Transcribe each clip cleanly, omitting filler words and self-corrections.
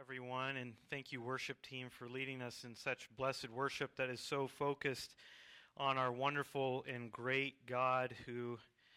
everyone, and thank you, worship team, for leading us in such blessed worship that is so focused on our wonderful and great God who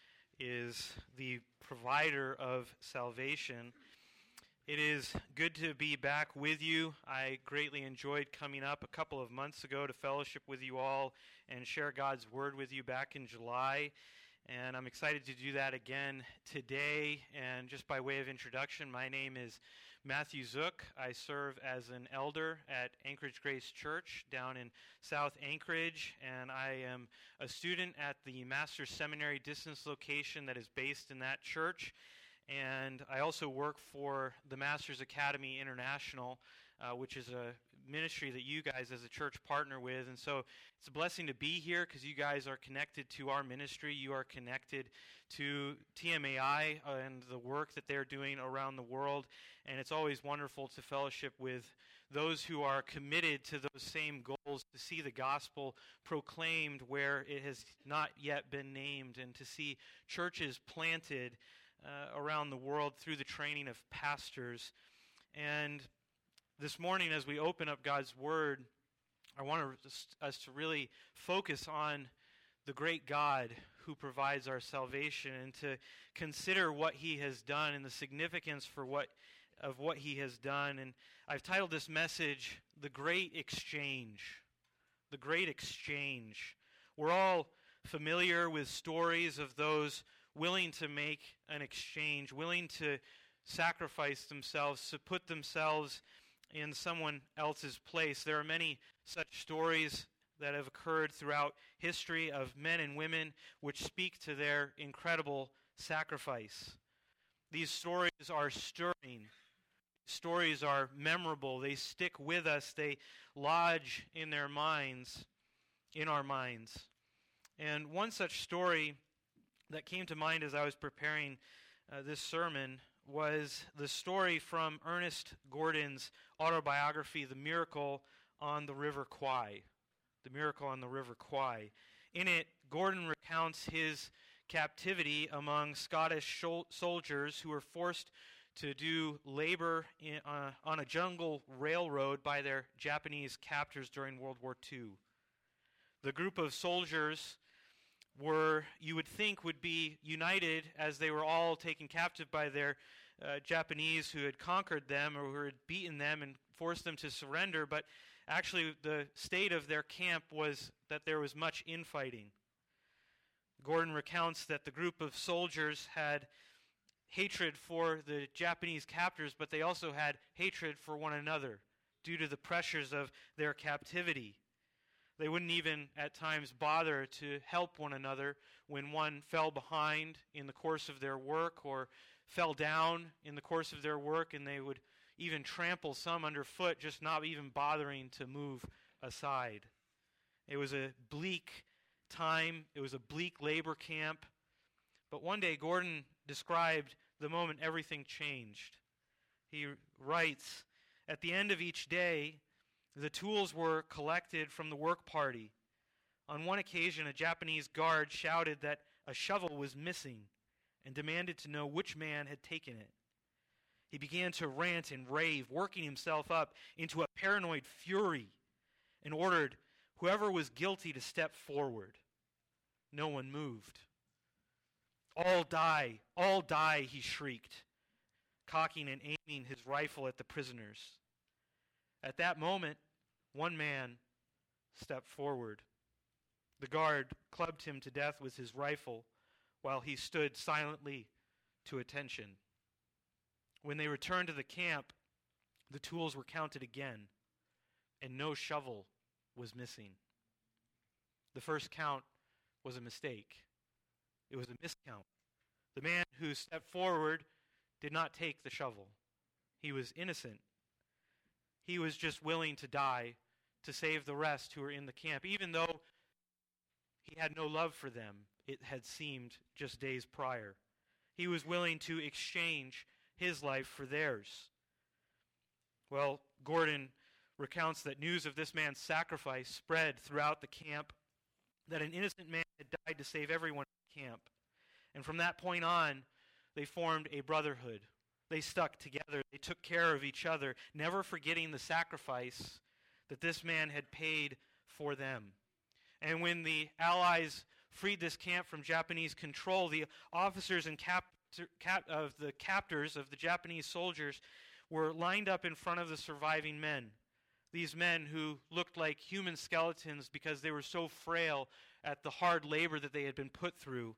is the provider of salvation. It is good to be back with you. I greatly enjoyed coming up a couple of months ago to fellowship with you all and share God's Word with you back in July. And I'm excited to do that again today. And just by way of introduction, my name is Matthew Zook. I serve as an elder at Anchorage Grace Church down in South Anchorage, and I am a student at the Master's Seminary distance location that is based in that church. And I also work for the Master's Academy International, which is a ministry that you guys as a church partner with. And so it's a blessing to be here because you guys are connected to our ministry. You are connected to TMAI and the work that they're doing around the world. And it's always wonderful to fellowship with those who are committed to those same goals, to see the gospel proclaimed where it has not yet been named, and to see churches planted around the world through the training of pastors. And this morning, as we open up God's Word, I want us to really focus on the great God who provides our salvation, and to consider what He has done and the significance of what He has done. And I've titled this message, The Great Exchange. The Great Exchange. We're all familiar with stories of those willing to make an exchange, willing to sacrifice themselves, to put themselves in someone else's place. There are many such stories that have occurred throughout history of men and women which speak to their incredible sacrifice. These stories are stirring. Stories are memorable. They stick with us. They lodge in our minds. And one such story that came to mind as I was preparing this sermon was the story from Ernest Gordon's autobiography, The Miracle on the River Kwai. The Miracle on the River Kwai. In it, Gordon recounts his captivity among Scottish soldiers who were forced to do labor on a jungle railroad by their Japanese captors during World War II. The group of soldiers you would think would be united as they were all taken captive by their Japanese who had conquered them or who had beaten them and forced them to surrender, but actually the state of their camp was that there was much infighting. Gordon recounts that the group of soldiers had hatred for the Japanese captors, but they also had hatred for one another due to the pressures of their captivity. They wouldn't even at times bother to help one another when one fell behind in the course of their work or fell down in the course of their work, and they would even trample some underfoot, just not even bothering to move aside. It was a bleak time. It was a bleak labor camp. But one day Gordon described the moment everything changed. He writes, "At the end of each day, the tools were collected from the work party. On one occasion, a Japanese guard shouted that a shovel was missing and demanded to know which man had taken it. He began to rant and rave, working himself up into a paranoid fury, and ordered whoever was guilty to step forward. No one moved. 'All die,' he shrieked, cocking and aiming his rifle at the prisoners. At that moment, one man stepped forward. The guard clubbed him to death with his rifle while he stood silently to attention. When they returned to the camp, the tools were counted again, and no shovel was missing. The first count was a mistake. It was a miscount. The man who stepped forward did not take the shovel. He was innocent. He was just willing to die to save the rest who were in the camp, even though he had no love for them, it had seemed just days prior. He was willing to exchange his life for theirs. Well, Gordon recounts that news of this man's sacrifice spread throughout the camp, that an innocent man had died to save everyone in the camp. And from that point on, they formed a brotherhood. They stuck together. They took care of each other, never forgetting the sacrifice that this man had paid for them. And when the Allies freed this camp from Japanese control, the officers and the captors of the Japanese soldiers were lined up in front of the surviving men. These men who looked like human skeletons because they were so frail at the hard labor that they had been put through.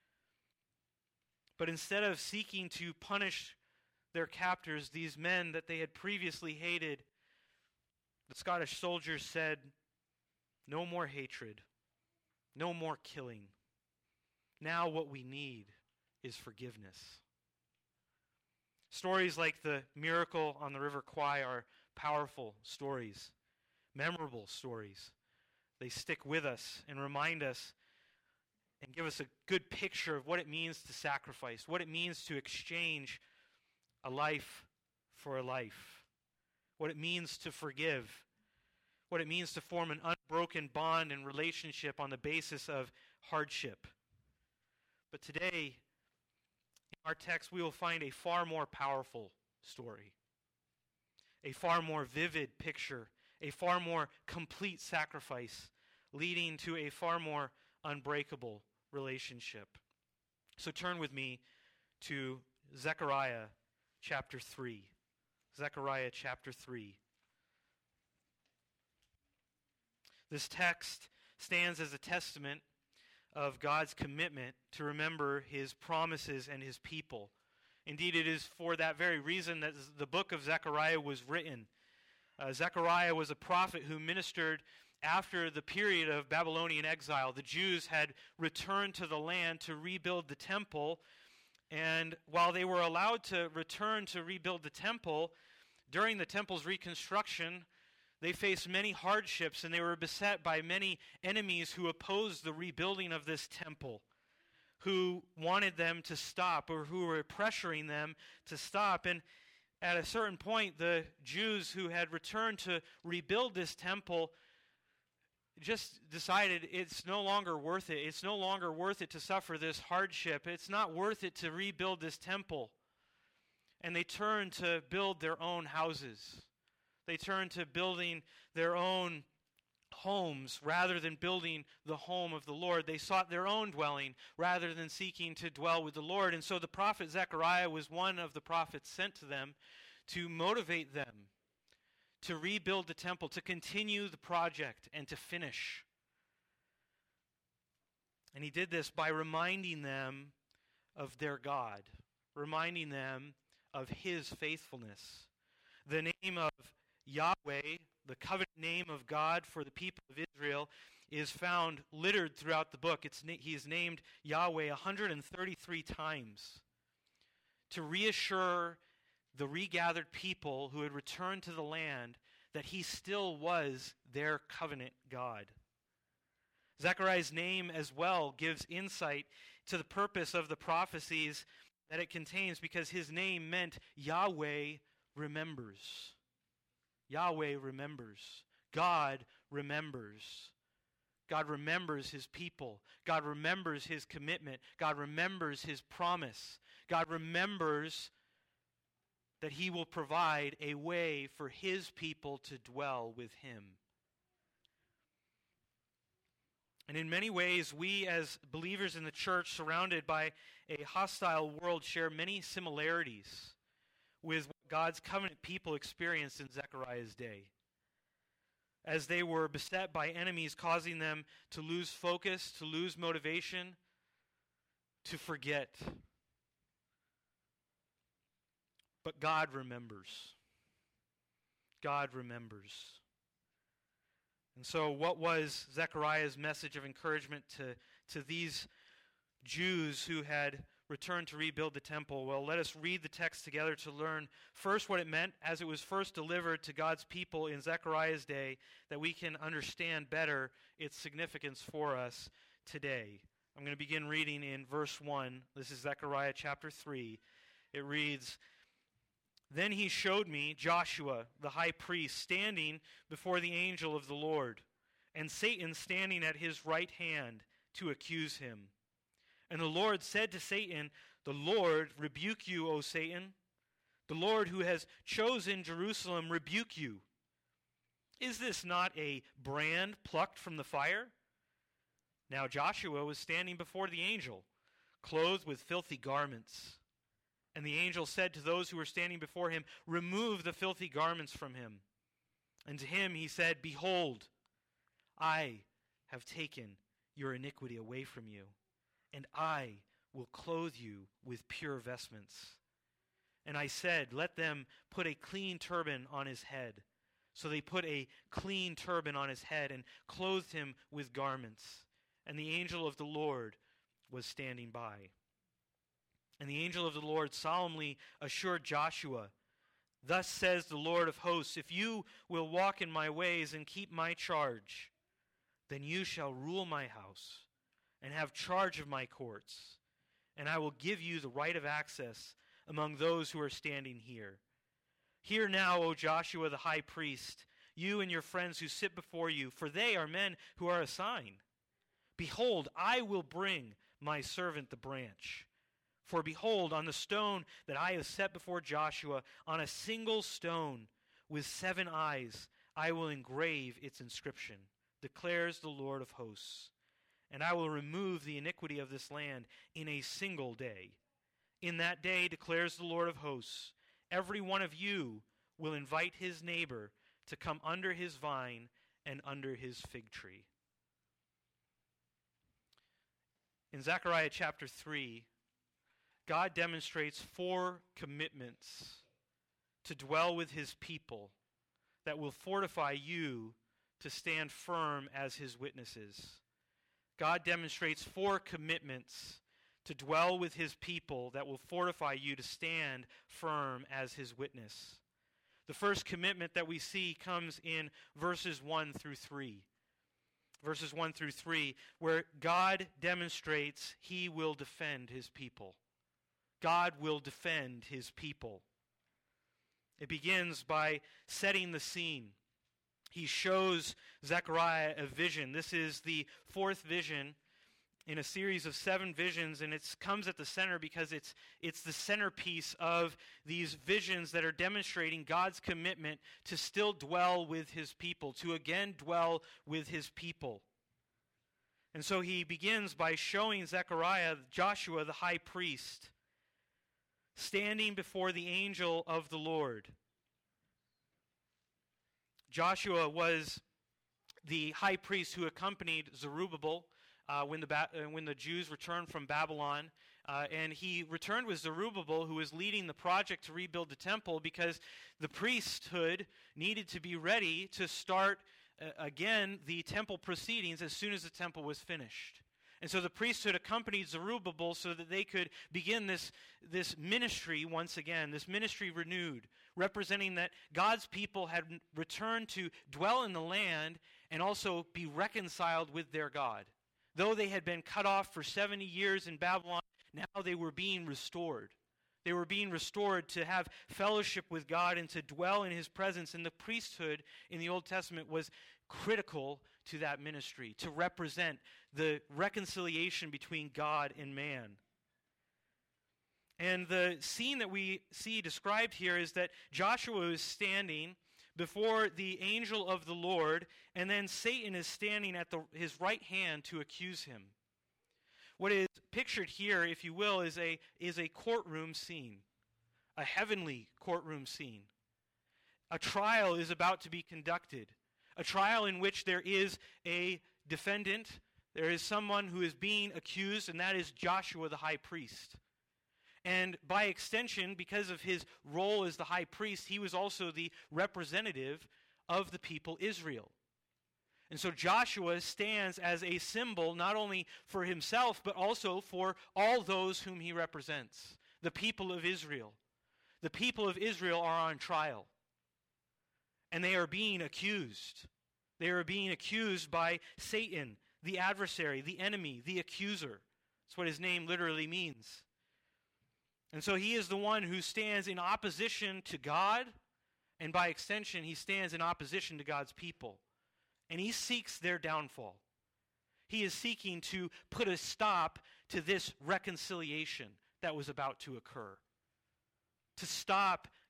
But instead of seeking to punish their captors, these men that they had previously hated, the Scottish soldiers said, "No more hatred, no more killing. Now what we need is forgiveness." Stories like the miracle on the River Kwai are powerful stories, memorable stories. They stick with us and remind us and give us a good picture of what it means to sacrifice, what it means to exchange a life for a life, what it means to forgive, what it means to form an unbroken bond and relationship on the basis of hardship. But today, in our text, we will find a far more powerful story, a far more vivid picture, a far more complete sacrifice, leading to a far more unbreakable relationship. So turn with me to Zechariah chapter 3. Zechariah chapter 3. This text stands as a testament of God's commitment to remember his promises and his people. Indeed, it is for that very reason that the book of Zechariah was written. Zechariah was a prophet who ministered after the period of Babylonian exile. The Jews had returned to the land to rebuild the temple, and while they were allowed to return to rebuild the temple, during the temple's reconstruction, they faced many hardships, and they were beset by many enemies who opposed the rebuilding of this temple, who wanted them to stop, or who were pressuring them to stop. And at a certain point, the Jews who had returned to rebuild this temple just decided it's no longer worth it. It's no longer worth it to suffer this hardship. It's not worth it to rebuild this temple. And they turned to build their own houses. They turned to building their own homes rather than building the home of the Lord. They sought their own dwelling rather than seeking to dwell with the Lord. And so the prophet Zechariah was one of the prophets sent to them to motivate them to rebuild the temple, to continue the project, and to finish. And he did this by reminding them of their God, reminding them of his faithfulness. The name of Yahweh, the covenant name of God for the people of Israel, is found littered throughout the book. He is named Yahweh 133 times to reassure the regathered people who had returned to the land that he still was their covenant God. Zechariah's name as well gives insight to the purpose of the prophecies that it contains, because his name meant Yahweh remembers. Yahweh remembers. God remembers. God remembers his people. God remembers his commitment. God remembers his promise. God remembers that he will provide a way for his people to dwell with him. And in many ways, we as believers in the church, surrounded by a hostile world, share many similarities with what God's covenant people experienced in Zechariah's day, as they were beset by enemies causing them to lose focus, to lose motivation, to forget. But God remembers. God remembers. And so what was Zechariah's message of encouragement to these Jews who had returned to rebuild the temple? Well, let us read the text together to learn first what it meant as it was first delivered to God's people in Zechariah's day, that we can understand better its significance for us today. I'm going to begin reading in verse 1. This is Zechariah chapter 3. It reads, "Then he showed me Joshua, the high priest, standing before the angel of the Lord, and Satan standing at his right hand to accuse him. And the Lord said to Satan, 'The Lord rebuke you, O Satan. The Lord who has chosen Jerusalem rebuke you. Is this not a brand plucked from the fire? Now Joshua was standing before the angel, clothed with filthy garments. And the angel said to those who were standing before him, "Remove the filthy garments from him." And to him he said, "Behold, I have taken your iniquity away from you, and I will clothe you with pure vestments." And I said, "Let them put a clean turban on his head." So they put a clean turban on his head and clothed him with garments. And the angel of the Lord was standing by. And the angel of the Lord solemnly assured Joshua, "Thus says the Lord of hosts, if you will walk in my ways and keep my charge, then you shall rule my house and have charge of my courts, and I will give you the right of access among those who are standing here. Hear now, O Joshua the high priest, you and your friends who sit before you, for they are men who are a sign. Behold, I will bring my servant the branch. For behold, on the stone that I have set before Joshua, on a single stone with 7 eyes, I will engrave its inscription, declares the Lord of hosts. And I will remove the iniquity of this land in a single day. In that day, declares the Lord of hosts, every one of you will invite his neighbor to come under his vine and under his fig tree. In Zechariah chapter 3, God demonstrates 4 commitments to dwell with his people that will fortify you to stand firm as his witnesses. God demonstrates 4 commitments to dwell with his people that will fortify you to stand firm as his witness. The first commitment that we see comes in verses 1 through 3. Verses 1 through 3, where God demonstrates he will defend his people. God will defend his people. It begins by setting the scene. He shows Zechariah a vision. This is the 4th vision in a series of 7 visions, and it comes at the center because it's the centerpiece of these visions that are demonstrating God's commitment to still dwell with his people, to again dwell with his people. And so he begins by showing Zechariah, Joshua the high priest, standing before the angel of the Lord. Joshua was the high priest who accompanied Zerubbabel when the Jews returned from Babylon. And he returned with Zerubbabel, who was leading the project to rebuild the temple, because the priesthood needed to be ready to start again the temple proceedings as soon as the temple was finished. And so the priesthood accompanied Zerubbabel so that they could begin this ministry once again, this ministry renewed, representing that God's people had returned to dwell in the land and also be reconciled with their God. Though they had been cut off for 70 years in Babylon, now they were being restored. They were being restored to have fellowship with God and to dwell in his presence. And the priesthood in the Old Testament was critical to that ministry, to represent the reconciliation between God and man. And the scene that we see described here is that Joshua is standing before the angel of the Lord, and then Satan is standing at his right hand to accuse him. What is pictured here, if you will, is a courtroom scene, a heavenly courtroom scene. A trial is about to be conducted, a trial in which there is a defendant, there is someone who is being accused, and that is Joshua the high priest. And by extension, because of his role as the high priest, he was also the representative of the people Israel. And so Joshua stands as a symbol not only for himself, but also for all those whom he represents, the people of Israel. The people of Israel are on trial, and they are being accused. They are being accused by Satan, the adversary, the enemy, the accuser. That's what his name literally means. And so he is the one who stands in opposition to God, and by extension, he stands in opposition to God's people. And he seeks their downfall. He is seeking to put a stop to this reconciliation that was about to occur. To stop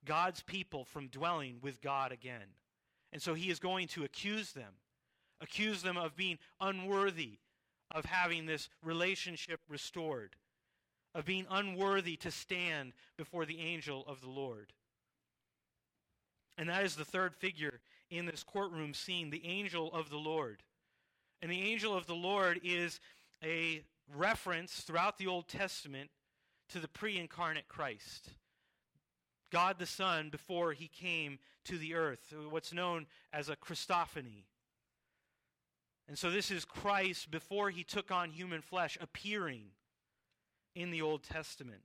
God's people from dwelling with God again. And so he is going to accuse them of being unworthy of having this relationship restored, of being unworthy to stand before the angel of the Lord. And that is the third figure in this courtroom scene, the angel of the Lord. And the angel of the Lord is a reference throughout the Old Testament to the pre-incarnate Christ, God the Son before he came to the earth, what's known as a Christophany. And so this is Christ before he took on human flesh appearing in the Old Testament.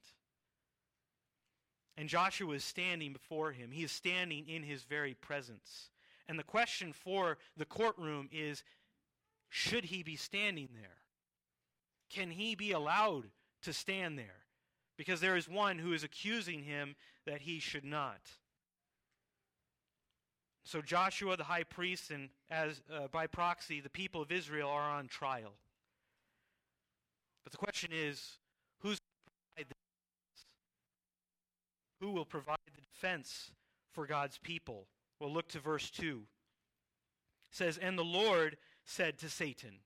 And Joshua is standing before him. He is standing in his very presence. And the question for the courtroom is, should he be standing there? Can he be allowed to stand there? Because there is one who is accusing him that he should not. So Joshua, the high priest, and as by proxy, the people of Israel are on trial. But the question is, who will provide the defense for God's people? Well, look to verse 2. It says, "And the Lord said to Satan,"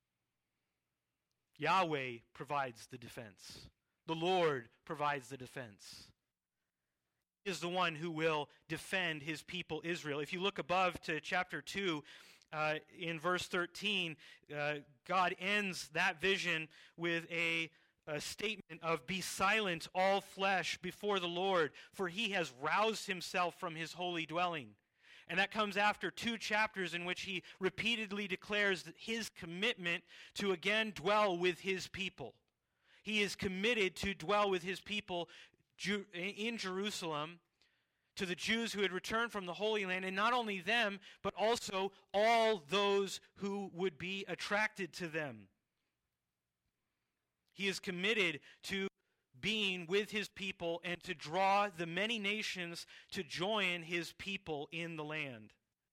Yahweh provides the defense. The Lord provides the defense. He is the one who will defend his people Israel. If you look above to chapter 2, in verse 13, God ends that vision with a statement of, "Be silent, all flesh, before the Lord, for he has roused himself from his holy dwelling." And that comes after 2 chapters in which he repeatedly declares his commitment to again dwell with his people. He is committed to dwell with his people in Jerusalem, to the Jews who had returned from the Holy Land, and not only them, but also all those who would be attracted to them. He is committed to being with his people and to draw the many nations to join his people in the land.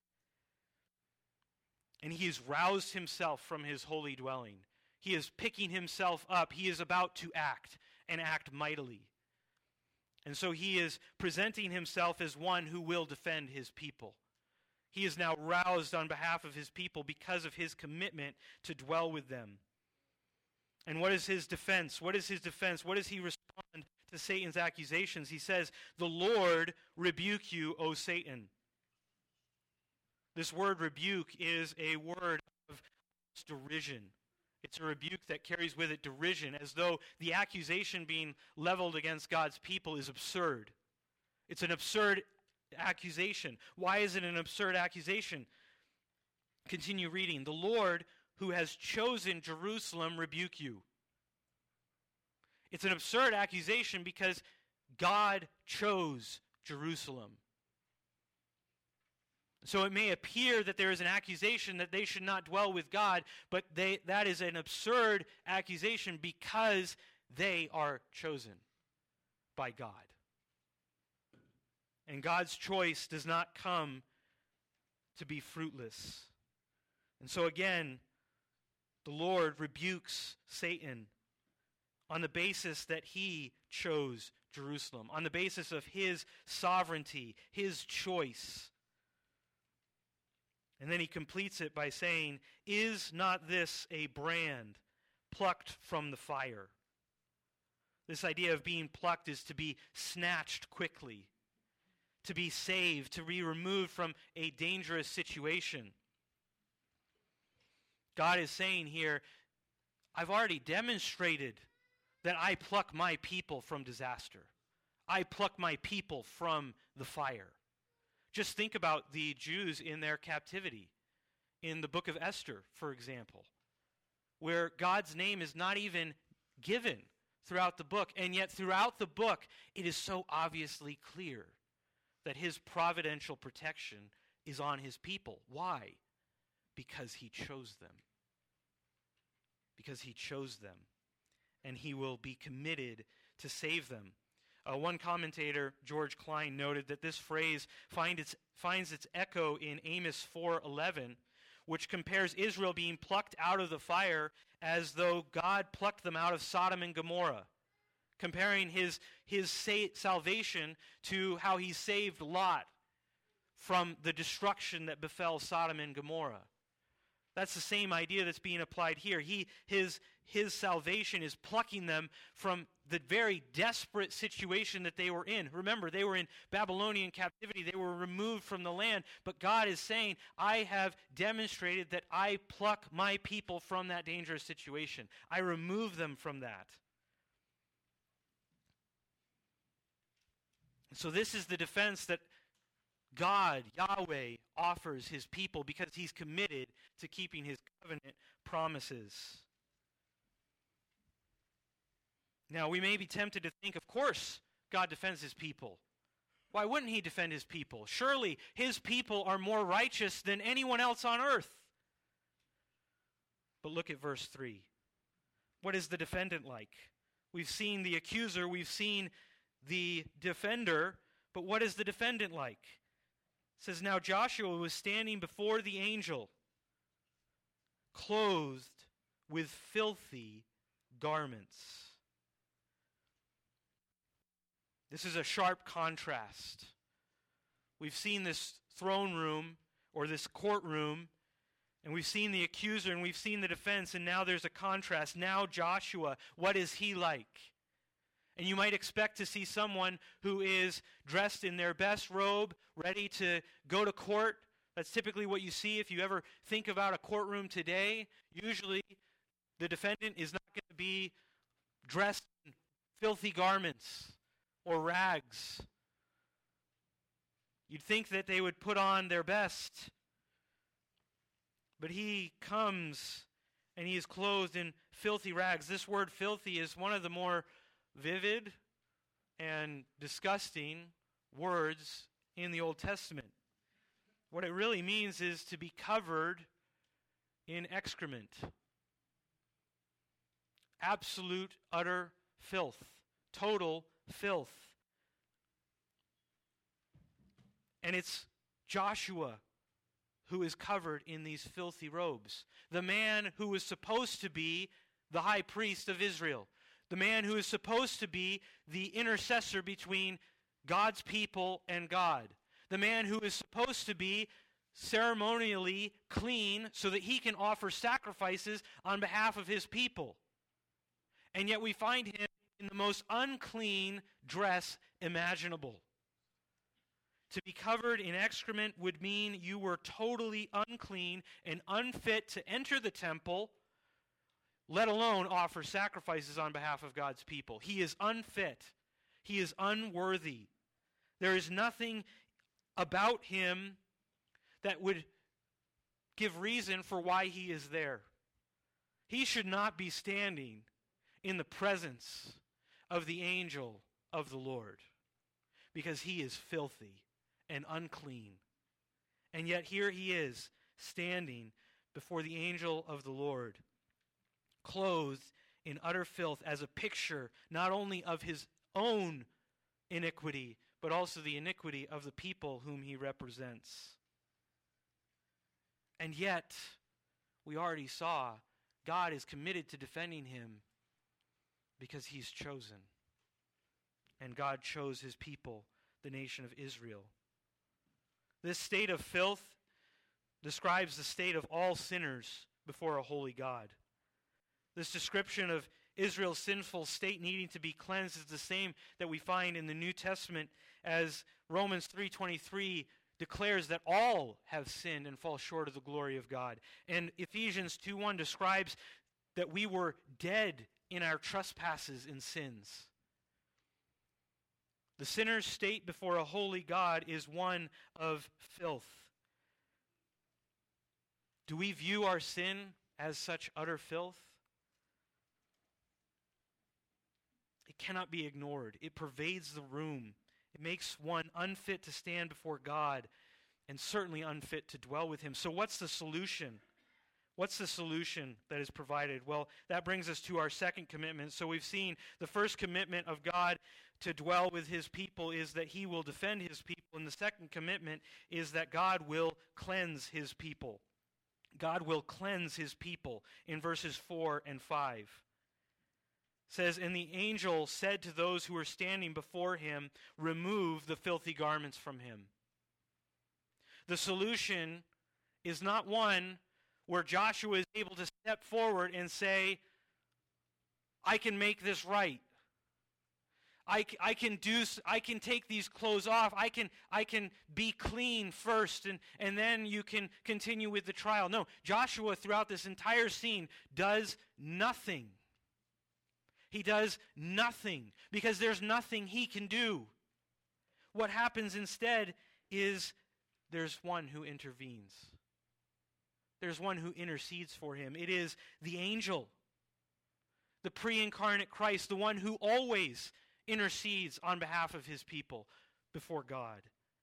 And he has roused himself from his holy dwelling. He is picking himself up. He is about to act, and act mightily. And so he is presenting himself as one who will defend his people. He is now roused on behalf of his people because of his commitment to dwell with them. And what is his defense? What is his defense? What does he respond to Satan's accusations? He says, "The Lord rebuke you, O Satan." This word rebuke is a word of derision. It's a rebuke that carries with it derision, as though the accusation being leveled against God's people is absurd. It's an absurd accusation. Why is it an absurd accusation? Continue reading. "The Lord who has chosen Jerusalem rebuke you." It's an absurd accusation because God chose Jerusalem. So it may appear that there is an accusation that they should not dwell with God, but that is an absurd accusation because they are chosen by God. And God's choice does not come to be fruitless. And so again, the Lord rebukes Satan on the basis that he chose Jerusalem, on the basis of his sovereignty, his choice. And then he completes it by saying, "Is not this a brand plucked from the fire?" This idea of being plucked is to be snatched quickly, to be saved, to be removed from a dangerous situation. God is saying here, I've already demonstrated that I pluck my people from disaster. I pluck my people from the fire. Just think about the Jews in their captivity in the book of Esther, for example, where God's name is not even given throughout the book, and yet throughout the book it is so obviously clear that his providential protection is on his people. Why? Because he chose them. Because he chose them. And he will be committed to save them. One commentator, George Klein, noted that this phrase finds its echo in Amos 4:11, which compares Israel being plucked out of the fire as though God plucked them out of Sodom and Gomorrah. comparing his salvation to how he saved Lot from the destruction that befell Sodom and Gomorrah. That's the same idea that's being applied here. His salvation is plucking them from the very desperate situation that they were in. Remember, they were in Babylonian captivity. They were removed from the land. But God is saying, I have demonstrated that I pluck my people from that dangerous situation. I remove them from that. So this is the defense that God, Yahweh, offers his people because he's committed to keeping his covenant promises. Now, we may be tempted to think, of course, God defends his people. Why wouldn't he defend his people? Surely his people are more righteous than anyone else on earth. But look at verse 3. What is the defendant like? We've seen the accuser, we've seen the defender, but what is the defendant like? It says, now Joshua was standing before the angel, clothed with filthy garments. This is a sharp contrast. We've seen this throne room, or this courtroom, and we've seen the accuser, and we've seen the defense, and now there's a contrast. Now Joshua, what is he like? And you might expect to see someone who is dressed in their best robe, ready to go to court. That's typically what you see if you ever think about a courtroom today. Usually, the defendant is not going to be dressed in filthy garments or rags. You'd think that they would put on their best. But he comes and he is clothed in filthy rags. This word filthy is one of the more vivid and disgusting words in the Old Testament. What it really means is to be covered in excrement. Absolute, utter filth. Total filth. And it's Joshua who is covered in these filthy robes. The man who was supposed to be the high priest of Israel. The man who is supposed to be the intercessor between God's people and God. The man who is supposed to be ceremonially clean so that he can offer sacrifices on behalf of his people. And yet we find him in the most unclean dress imaginable. To be covered in excrement would mean you were totally unclean and unfit to enter the temple, let alone offer sacrifices on behalf of God's people. He is unfit. He is unworthy. There is nothing about him that would give reason for why he is there. He should not be standing in the presence of the angel of the Lord because he is filthy and unclean. And yet here he is standing before the angel of the Lord, clothed in utter filth as a picture not only of his own iniquity, but also the iniquity of the people whom he represents. And yet, we already saw, God is committed to defending him because he's chosen. And God chose his people, the nation of Israel. This state of filth describes the state of all sinners before a holy God. This description of Israel's sinful state needing to be cleansed is the same that we find in the New Testament as Romans 3:23 declares that all have sinned and fall short of the glory of God. And Ephesians 2:1 describes that we were dead in our trespasses and sins. The sinner's state before a holy God is one of filth. Do we view our sin as such utter filth? It cannot be ignored. It pervades the room. It makes one unfit to stand before God and certainly unfit to dwell with him. So what's the solution? What's the solution that is provided? Well, that brings us to our second commitment. So we've seen the first commitment of God to dwell with his people is that he will defend his people. And the second commitment is that God will cleanse his people. God will cleanse his people in verses 4 and 5. says, "And the angel said to those who were standing before him, 'Remove the filthy garments from him.'" The solution is not one where Joshua is able to step forward and say, "I can make this right. I can take these clothes off. I can be clean first, and then you can continue with the trial." No, Joshua throughout this entire scene does nothing. He does nothing because there's nothing he can do. What happens instead is there's one who intervenes. There's one who intercedes for him. It is the angel, the pre-incarnate Christ, the one who always intercedes on behalf of his people before God.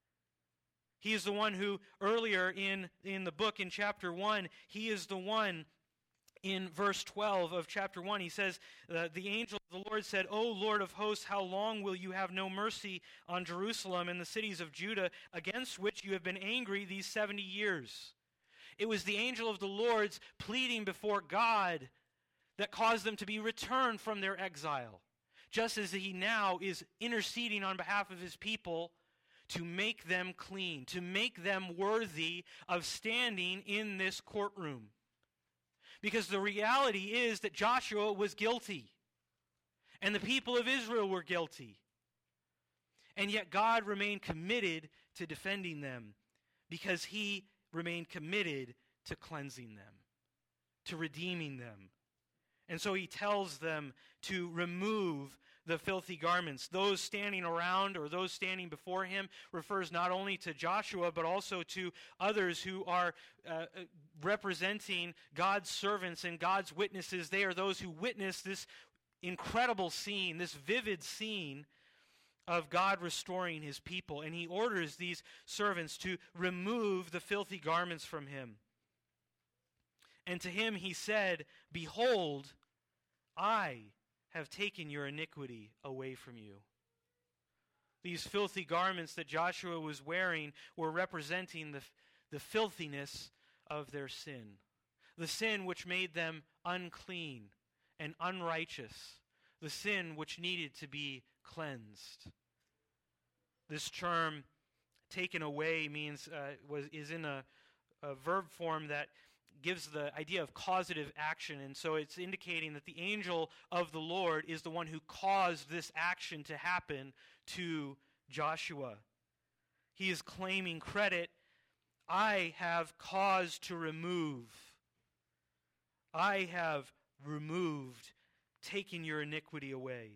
He is the one who earlier in the book, in chapter 1, he is the one in verse 12 of chapter 1. He says, the angel of the Lord said, "O Lord of hosts, how long will you have no mercy on Jerusalem and the cities of Judah, against which you have been angry these 70 years? It was the angel of the Lord's pleading before God that caused them to be returned from their exile, just as he now is interceding on behalf of his people to make them clean, to make them worthy of standing in this courtroom. Because the reality is that Joshua was guilty, and the people of Israel were guilty. And yet God remained committed to defending them, because he remained committed to cleansing them, to redeeming them. And so he tells them to remove the filthy garments. Those standing around, or those standing before him, refers not only to Joshua but also to others who are representing God's servants and God's witnesses. They are those who witness this incredible scene, this vivid scene of God restoring his people. And he orders these servants to remove the filthy garments from him. And to him he said, "Behold, I have taken your iniquity away from you." These filthy garments that Joshua was wearing were representing the filthiness of their sin. The sin which made them unclean and unrighteous. The sin which needed to be cleansed. This term, "taken away," is in a verb form that gives the idea of causative action, and so it's indicating that the angel of the Lord is the one who caused this action to happen to Joshua. He is claiming credit. "I have caused to remove. I have removed, taken your iniquity away."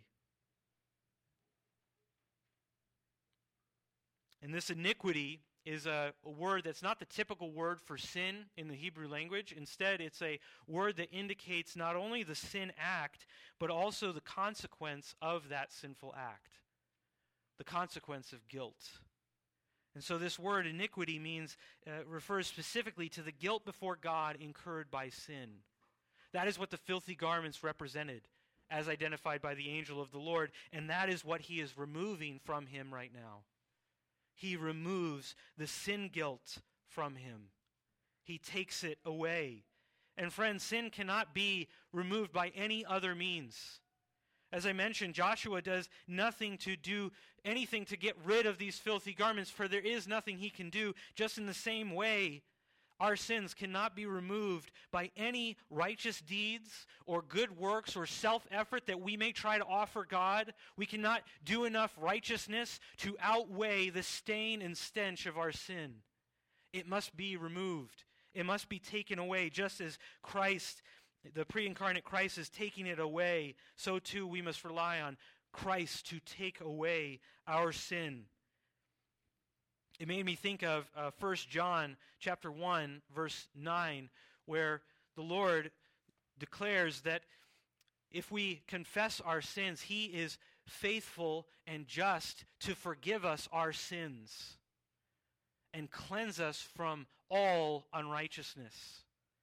And this iniquity is a word that's not the typical word for sin in the Hebrew language. Instead, it's a word that indicates not only the sin act, but also the consequence of that sinful act. The consequence of guilt. And so this word iniquity refers specifically to the guilt before God incurred by sin. That is what the filthy garments represented, as identified by the angel of the Lord, and that is what he is removing from him right now. He removes the sin guilt from him. He takes it away. And friends, sin cannot be removed by any other means. As I mentioned, Joshua does nothing to do anything to get rid of these filthy garments, for there is nothing he can do. Just in the same way, our sins cannot be removed by any righteous deeds or good works or self-effort that we may try to offer God. We cannot do enough righteousness to outweigh the stain and stench of our sin. It must be removed. It must be taken away. Just as Christ, the pre-incarnate Christ, is taking it away, so too we must rely on Christ to take away our sin. It made me think of 1 John chapter 1, verse 9, where the Lord declares that if we confess our sins, he is faithful and just to forgive us our sins and cleanse us from all unrighteousness.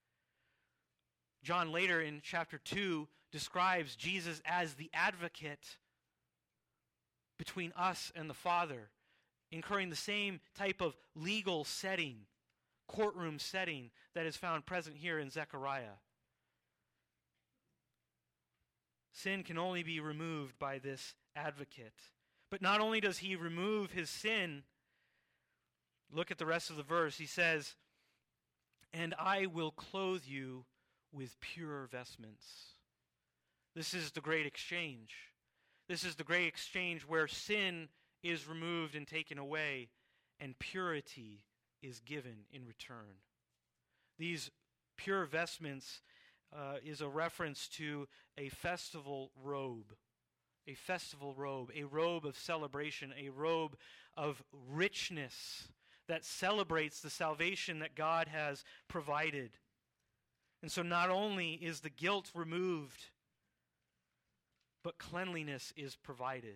John later in chapter 2 describes Jesus as the advocate between us and the Father, incurring the same type of legal setting, courtroom setting, that is found present here in Zechariah. Sin can only be removed by this advocate. But not only does he remove his sin, look at the rest of the verse. He says, "And I will clothe you with pure vestments." This is the great exchange. This is the great exchange where sin is removed and taken away, and purity is given in return. These pure vestments is a reference to a festival robe. A festival robe, a robe of celebration, a robe of richness that celebrates the salvation that God has provided. And so not only is the guilt removed, but cleanliness is provided.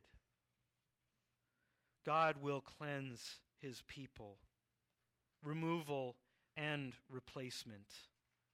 God will cleanse his people. Removal and replacement.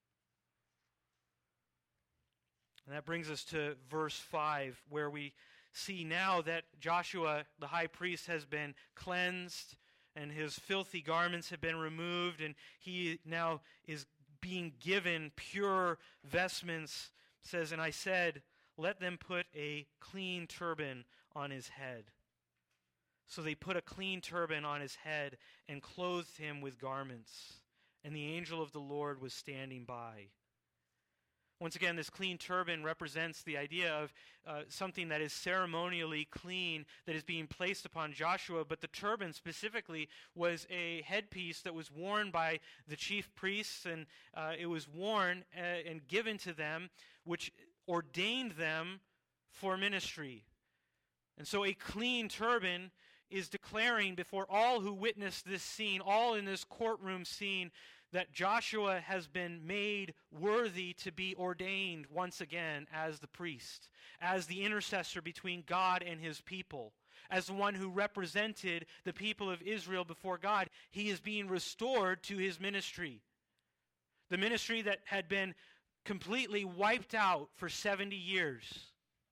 And that brings us to verse 5, where we see now that Joshua, the high priest, has been cleansed and his filthy garments have been removed, and he now is being given pure vestments. It says, "And I said, let them put a clean turban on his head." So they put a clean turban on his head and clothed him with garments. And the angel of the Lord was standing by. Once again, this clean turban represents the idea of something that is ceremonially clean that is being placed upon Joshua. But the turban specifically was a headpiece that was worn by the chief priests, and it was worn and given to them, which ordained them for ministry. And so a clean turban is declaring before all who witnessed this scene, all in this courtroom scene, that Joshua has been made worthy to be ordained once again as the priest, as the intercessor between God and his people, as the one who represented the people of Israel before God. He is being restored to his ministry. The ministry that had been completely wiped out for 70 years.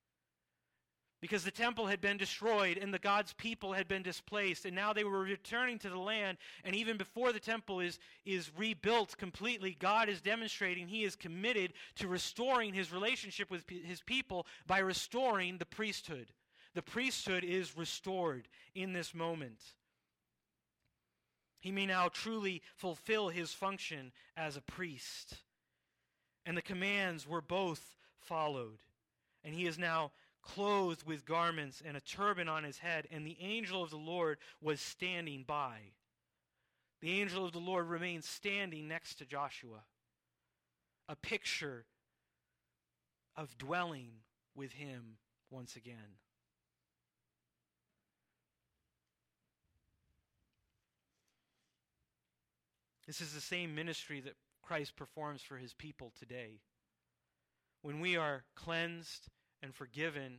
Because the temple had been destroyed and the God's people had been displaced, and now they were returning to the land. And even before the temple is rebuilt completely, God is demonstrating he is committed to restoring his relationship with his people by restoring the priesthood. The priesthood is restored in this moment. He may now truly fulfill his function as a priest. And the commands were both followed. And he is now clothed with garments and a turban on his head, and the angel of the Lord was standing by. The angel of the Lord remained standing next to Joshua, a picture of dwelling with him once again. This is the same ministry that Christ performs for his people today. When we are cleansed and forgiven,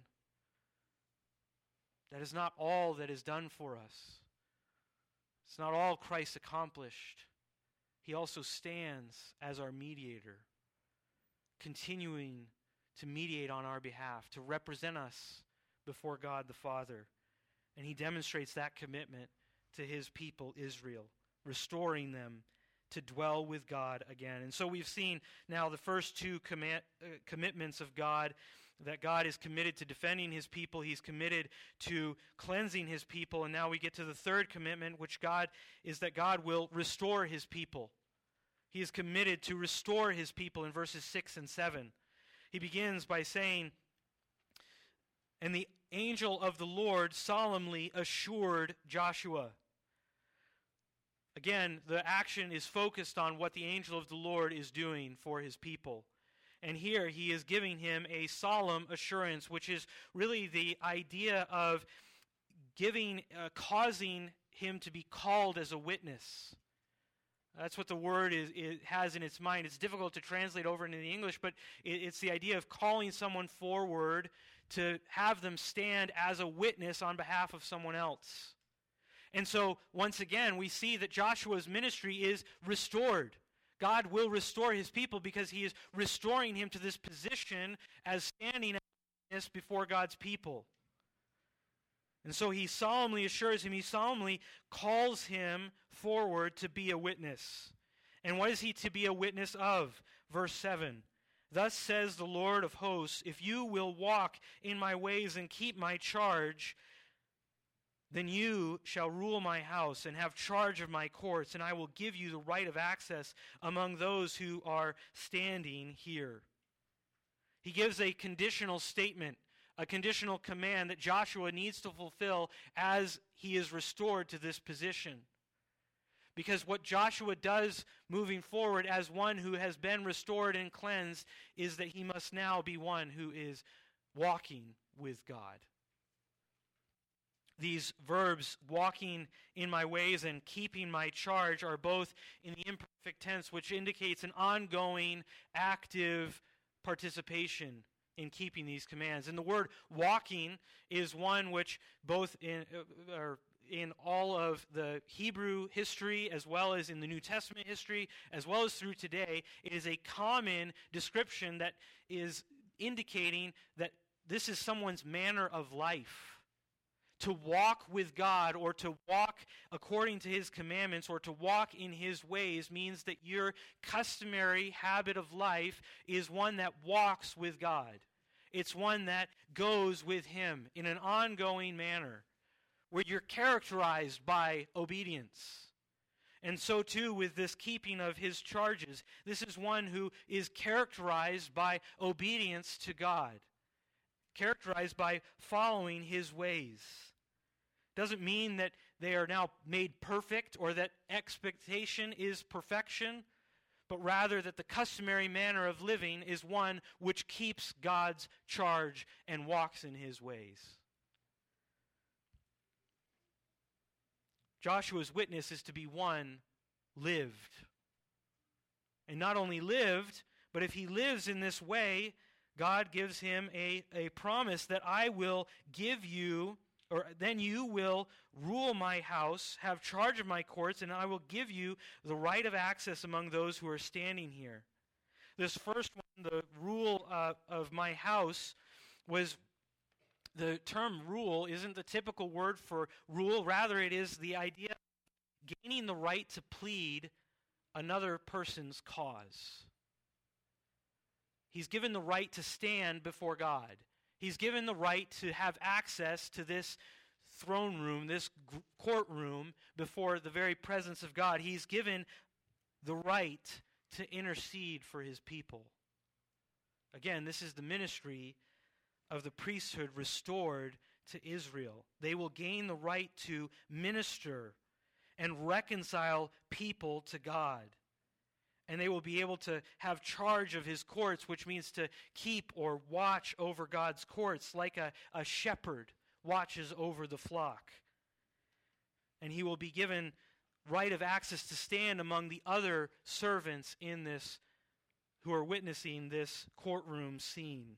that is not all that is done for us. It's not all Christ accomplished. He also stands as our mediator, continuing to mediate on our behalf, to represent us before God the Father. And he demonstrates that commitment to his people, Israel, restoring them to dwell with God again. And so we've seen now the first two commitments of God, that God is committed to defending his people. He's committed to cleansing his people. And now we get to the third commitment, which God is that God will restore his people. He is committed to restore his people in verses 6 and 7. He begins by saying, "And the angel of the Lord solemnly assured Joshua." Again, the action is focused on what the angel of the Lord is doing for his people. And here he is giving him a solemn assurance, which is really the idea of causing him to be called as a witness. That's what the word it has in its mind. It's difficult to translate over into the English, but it's the idea of calling someone forward to have them stand as a witness on behalf of someone else. And so, once again, we see that Joshua's ministry is restored. God will restore his people because he is restoring him to this position as standing as a witness before God's people. And so he solemnly assures him, he solemnly calls him forward to be a witness. And what is he to be a witness of? Verse 7. Thus says the Lord of hosts, if you will walk in my ways and keep my charge, then you shall rule my house and have charge of my courts, and I will give you the right of access among those who are standing here. He gives a conditional statement, a conditional command that Joshua needs to fulfill as he is restored to this position. Because what Joshua does moving forward as one who has been restored and cleansed is that he must now be one who is walking with God. These verbs, walking in my ways and keeping my charge, are both in the imperfect tense, which indicates an ongoing, active participation in keeping these commands. And the word walking is one which both in all of the Hebrew history, as well as in the New Testament history, as well as through today, it is a common description that is indicating that this is someone's manner of life. To walk with God, or to walk according to His commandments, or to walk in His ways, means that your customary habit of life is one that walks with God. It's one that goes with Him in an ongoing manner, where you're characterized by obedience. And so too with this keeping of His charges. This is one who is characterized by obedience to God, characterized by following His ways. Doesn't mean that they are now made perfect or that expectation is perfection, but rather that the customary manner of living is one which keeps God's charge and walks in His ways. Joshua's witness is to be one lived. And not only lived, but if he lives in this way, God gives him a promise that I will give you, or then you will rule my house, have charge of my courts, and I will give you the right of access among those who are standing here. This first one, the rule of my house, was the term rule isn't the typical word for rule. Rather, it is the idea of gaining the right to plead another person's cause. He's given the right to stand before God. He's given the right to have access to this throne room, this courtroom before the very presence of God. He's given the right to intercede for His people. Again, this is the ministry of the priesthood restored to Israel. They will gain the right to minister and reconcile people to God. And they will be able to have charge of His courts, which means to keep or watch over God's courts like a shepherd watches over the flock. And he will be given right of access to stand among the other servants in this, who are witnessing this courtroom scene.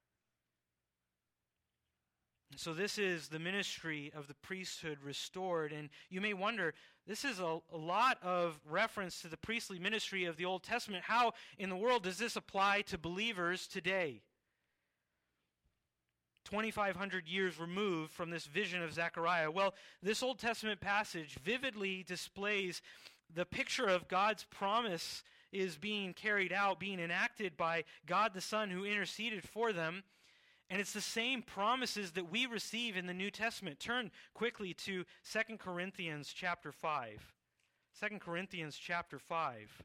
So this is the ministry of the priesthood restored. And you may wonder, this is a lot of reference to the priestly ministry of the Old Testament. How in the world does this apply to believers today? 2,500 years removed from this vision of Zechariah. Well, this Old Testament passage vividly displays the picture of God's promise is being carried out, being enacted by God the Son who interceded for them. And it's the same promises that we receive in the New Testament. Turn quickly to 2 Corinthians chapter 5. 2 Corinthians chapter 5.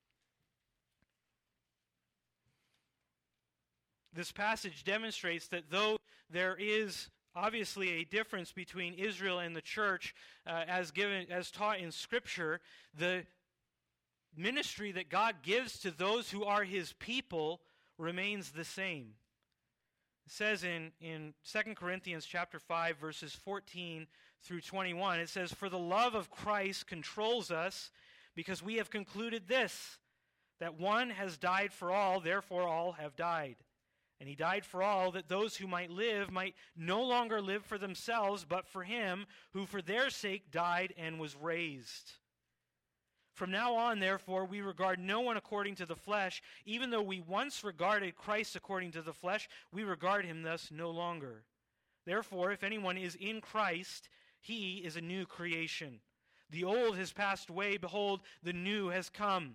This passage demonstrates that though there is obviously a difference between Israel and the church as taught in Scripture, the ministry that God gives to those who are His people remains the same. It says in 2 Corinthians chapter 5, verses 14 through 21, it says, "For the love of Christ controls us, because we have concluded this, that one has died for all, therefore all have died. And He died for all, that those who might live might no longer live for themselves, but for Him who for their sake died and was raised. From now on, therefore, we regard no one according to the flesh. Even though we once regarded Christ according to the flesh, we regard Him thus no longer. Therefore, if anyone is in Christ, he is a new creation. The old has passed away, behold, the new has come.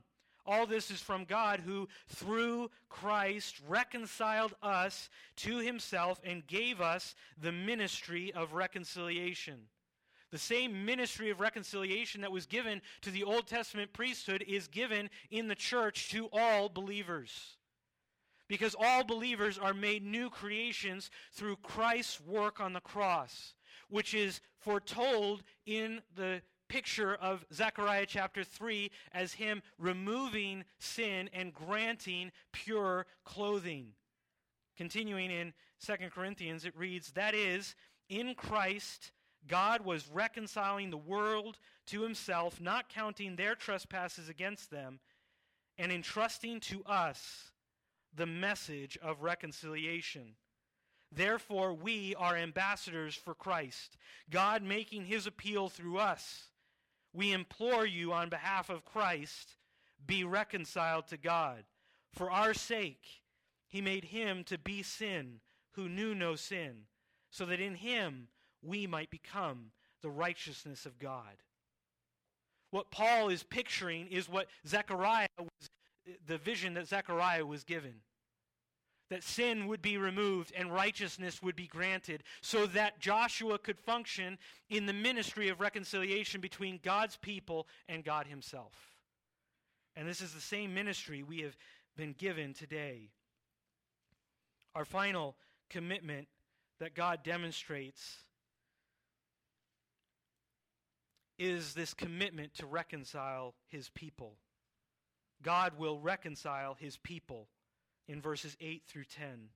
All this is from God, who through Christ reconciled us to himself and gave us the ministry of reconciliation. The same ministry of reconciliation that was given to the Old Testament priesthood is given in the church to all believers. Because all believers are made new creations through Christ's work on the cross, which is foretold in the picture of Zechariah chapter 3 as him removing sin and granting pure clothing. Continuing in 2 Corinthians, it reads, "That is, in Christ, God was reconciling the world to himself, not counting their trespasses against them, and entrusting to us the message of reconciliation. Therefore, we are ambassadors for Christ, God making his appeal through us. We implore you on behalf of Christ, be reconciled to God. For our sake, he made him to be sin who knew no sin, so that in him we might become the righteousness of God." What Paul is picturing is what the vision that Zechariah was given. That sin would be removed and righteousness would be granted, so that Joshua could function in the ministry of reconciliation between God's people and God himself. And this is the same ministry we have been given today. Our final commitment that God demonstrates is this commitment to reconcile his people. God will reconcile his people. In verses 8 through 10.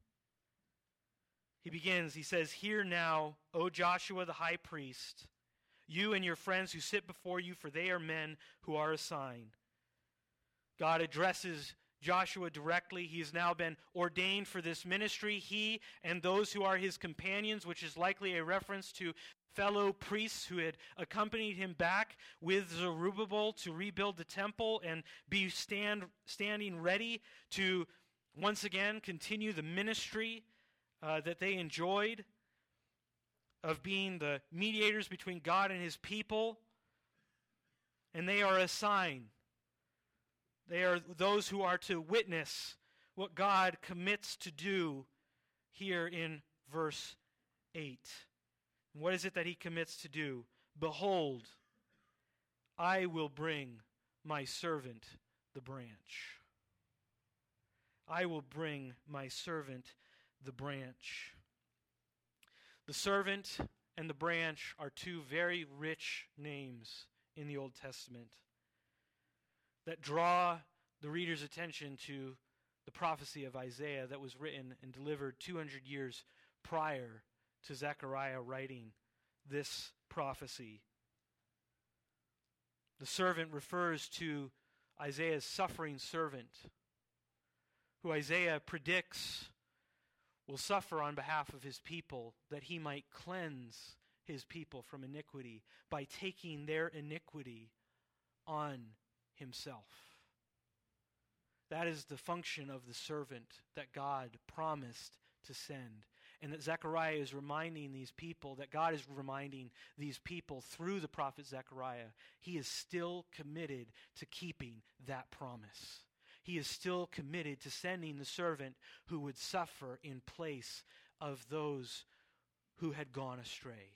He says, "Hear now, O Joshua the high priest, you and your friends who sit before you, for they are men who are a sign." God addresses Joshua directly. He has now been ordained for this ministry. He and those who are his companions, which is likely a reference to fellow priests who had accompanied him back with Zerubbabel to rebuild the temple and be standing ready to once again continue the ministry that they enjoyed of being the mediators between God and his people. And they are a sign. They are those who are to witness what God commits to do here in verse 8. And what is it that he commits to do? "Behold, I will bring my servant the branch." I will bring my servant the branch. The servant and the branch are two very rich names in the Old Testament that draw the reader's attention to the prophecy of Isaiah that was written and delivered 200 years prior to Zechariah writing this prophecy. The servant refers to Isaiah's suffering servant, who Isaiah predicts will suffer on behalf of his people, that he might cleanse his people from iniquity by taking their iniquity on himself. That is the function of the servant that God promised to send. And that Zechariah is reminding these people, that God is reminding these people through the prophet Zechariah, he is still committed to keeping that promise. He is still committed to sending the servant who would suffer in place of those who had gone astray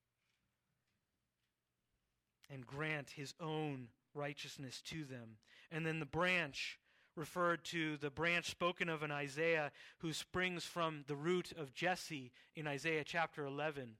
and grant his own righteousness to them. And then the branch referred to the branch spoken of in Isaiah, who springs from the root of Jesse in Isaiah chapter 11.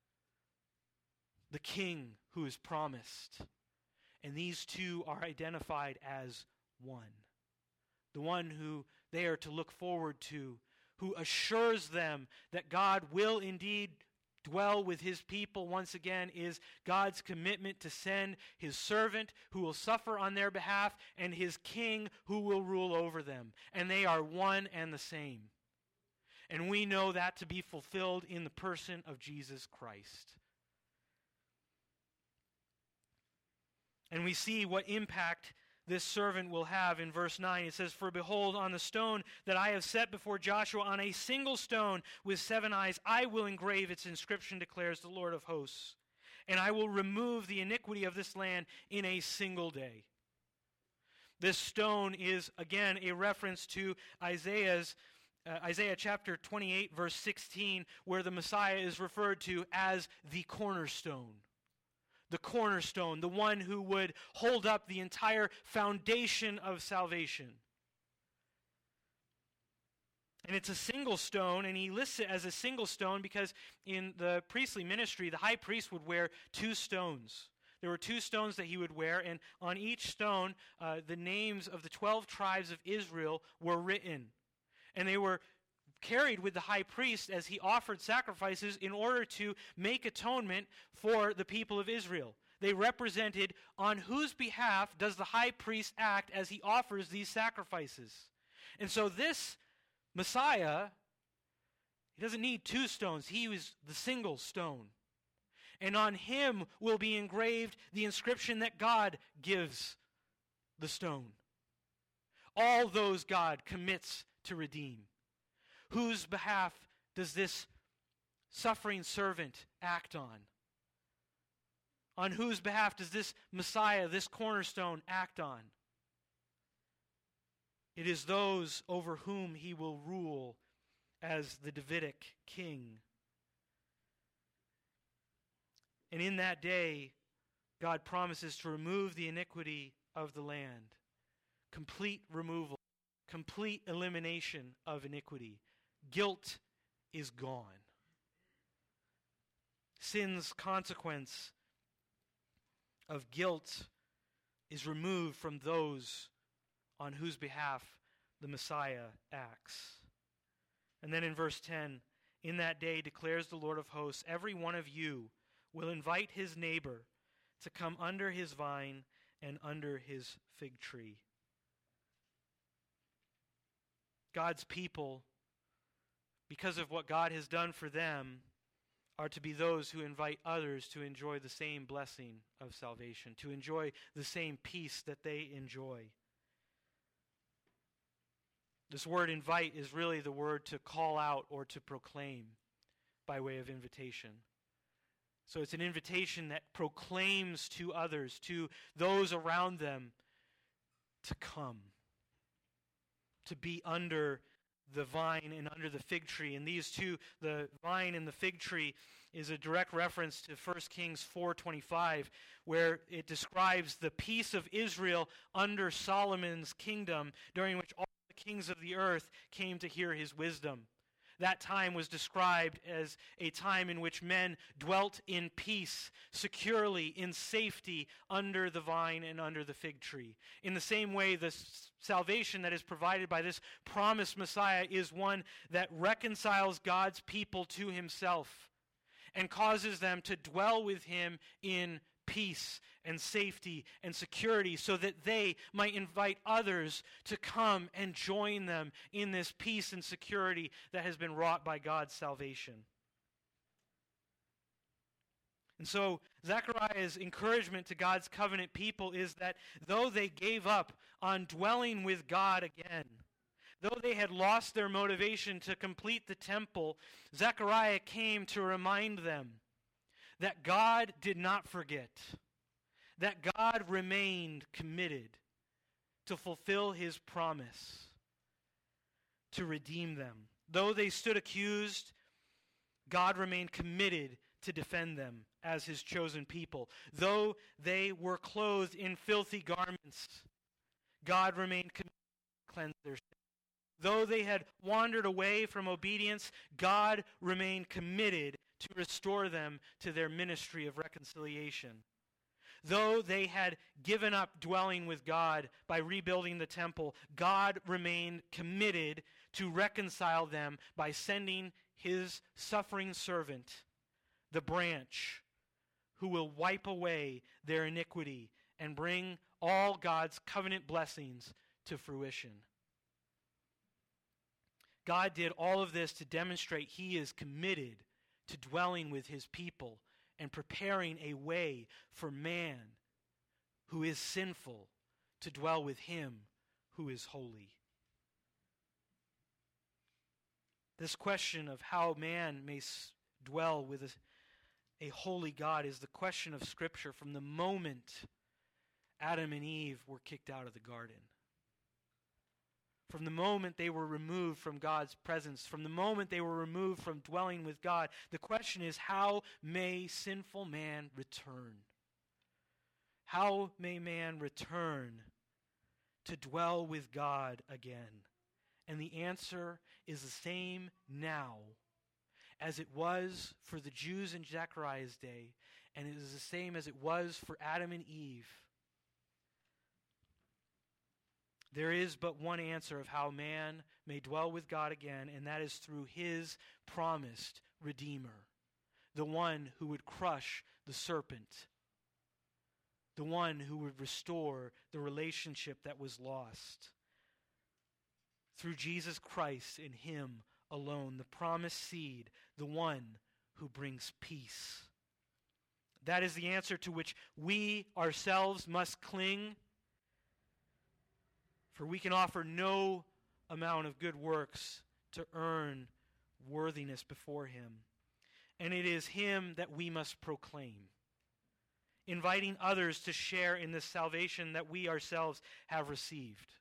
The king who is promised. And these two are identified as one. The one who they are to look forward to, who assures them that God will indeed dwell with his people once again, is God's commitment to send his servant who will suffer on their behalf and his king who will rule over them. And they are one and the same. And we know that to be fulfilled in the person of Jesus Christ. And we see what impact this servant will have in verse 9. It says, "For behold, on the stone that I have set before Joshua, on a single stone with 7 eyes, I will engrave its inscription, declares the Lord of hosts. And I will remove the iniquity of this land in a single day." This stone is, again, a reference to Isaiah chapter 28, verse 16, where the Messiah is referred to as the cornerstone. The cornerstone, the one who would hold up the entire foundation of salvation. And it's a single stone, and he lists it as a single stone because in the priestly ministry, the high priest would wear 2 stones. There were 2 stones that he would wear, and on each stone, the names of the 12 tribes of Israel were written. And they were carried with the high priest as he offered sacrifices in order to make atonement for the people of Israel. They represented on whose behalf does the high priest act as he offers these sacrifices. And so this Messiah, he doesn't need 2 stones. He was the single stone. And on him will be engraved the inscription that God gives the stone. All those God commits to redeem. Whose behalf does this suffering servant act on? On whose behalf does this Messiah, this cornerstone, act on? It is those over whom he will rule as the Davidic king. And in that day, God promises to remove the iniquity of the land. Complete removal, complete elimination of iniquity. Guilt is gone. Sin's consequence of guilt is removed from those on whose behalf the Messiah acts. And then in verse 10, in that day declares the Lord of hosts, every one of you will invite his neighbor to come under his vine and under his fig tree. God's people, because of what God has done for them, are to be those who invite others to enjoy the same blessing of salvation, to enjoy the same peace that they enjoy. This word invite is really the word to call out or to proclaim by way of invitation. So it's an invitation that proclaims to others, to those around them, to come, to be under the vine and under the fig tree. And these two, the vine and the fig tree, is a direct reference to 1 Kings 4:25, where it describes the peace of Israel under Solomon's kingdom, during which all the kings of the earth came to hear his wisdom. That time was described as a time in which men dwelt in peace, securely, in safety, under the vine and under the fig tree. In the same way, the salvation that is provided by this promised Messiah is one that reconciles God's people to himself and causes them to dwell with him in peace and safety and security, so that they might invite others to come and join them in this peace and security that has been wrought by God's salvation. And so Zechariah's encouragement to God's covenant people is that though they gave up on dwelling with God again, though they had lost their motivation to complete the temple, Zechariah came to remind them that God did not forget, that God remained committed to fulfill his promise to redeem them. Though they stood accused, God remained committed to defend them as his chosen people. Though they were clothed in filthy garments, God remained committed to cleanse their sins. Though they had wandered away from obedience, God remained committed to restore them to their ministry of reconciliation. Though they had given up dwelling with God by rebuilding the temple, God remained committed to reconcile them by sending his suffering servant, the branch, who will wipe away their iniquity and bring all God's covenant blessings to fruition. God did all of this to demonstrate he is committed to dwelling with his people and preparing a way for man who is sinful to dwell with him who is holy. This question of how man may dwell with a holy God is the question of Scripture from the moment Adam and Eve were kicked out of the garden. From the moment they were removed from God's presence, from the moment they were removed from dwelling with God, the question is, how may sinful man return? How may man return to dwell with God again? And the answer is the same now as it was for the Jews in Zechariah's day, and it is the same as it was for Adam and Eve. There is but one answer of how man may dwell with God again, and that is through his promised Redeemer, the one who would crush the serpent, the one who would restore the relationship that was lost. Through Jesus Christ, in him alone, the promised seed, the one who brings peace. That is the answer to which we ourselves must cling. For we can offer no amount of good works to earn worthiness before him. And it is him that we must proclaim, inviting others to share in the salvation that we ourselves have received.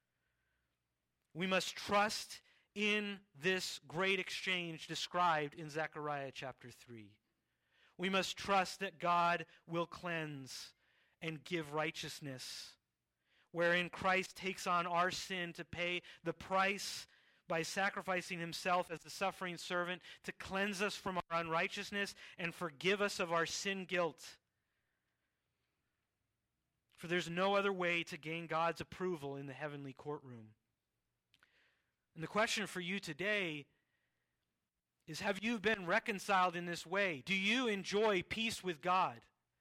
We must trust in this great exchange described in Zechariah chapter 3. We must trust that God will cleanse and give righteousness, wherein Christ takes on our sin to pay the price by sacrificing himself as the suffering servant to cleanse us from our unrighteousness and forgive us of our sin guilt. For there's no other way to gain God's approval in the heavenly courtroom. And the question for you today is, have you been reconciled in this way? Do you enjoy peace with God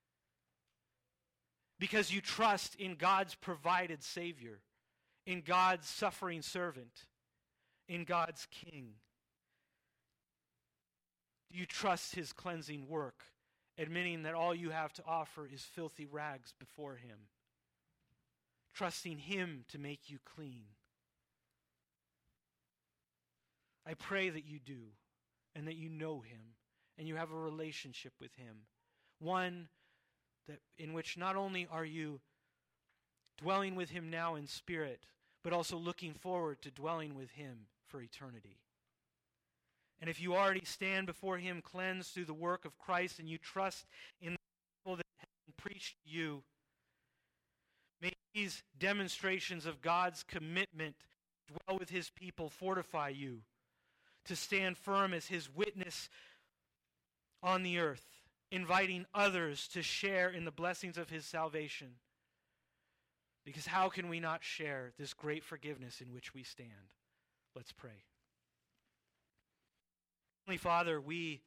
because you trust in God's provided Savior, in God's suffering servant, in God's King? Do you trust his cleansing work, admitting that all you have to offer is filthy rags before him, trusting him to make you clean? I pray that you do, and that you know him, and you have a relationship with him, one that in which not only are you dwelling with him now in spirit, but also looking forward to dwelling with him for eternity. And if you already stand before him cleansed through the work of Christ, and you trust in the gospel that has been preached to you, may these demonstrations of God's commitment to dwell with his people fortify you to stand firm as his witness on the earth, inviting others to share in the blessings of his salvation. Because how can we not share this great forgiveness in which we stand? Let's pray. Heavenly Father, we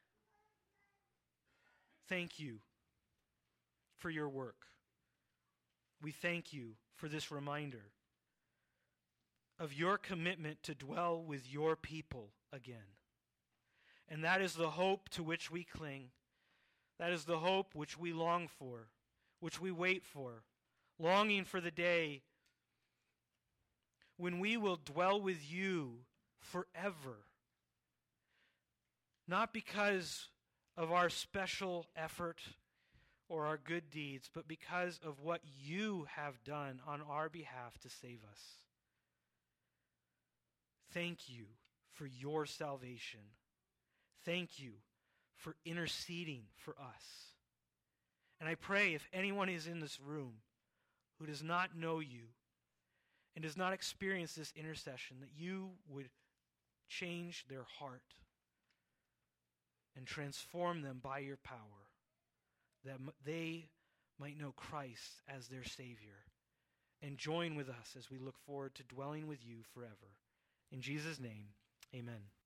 thank you for your work. We thank you for this reminder of your commitment to dwell with your people again. And that is the hope to which we cling. That is the hope which we long for, which we wait for, longing for the day when we will dwell with you forever. Not because of our special effort or our good deeds, but because of what you have done on our behalf to save us. Thank you for your salvation. Thank you for interceding for us. And I pray if anyone is in this room who does not know you and does not experience this intercession, that you would change their heart and transform them by your power, that they might know Christ as their Savior, and join with us as we look forward to dwelling with you forever. In Jesus' name, amen.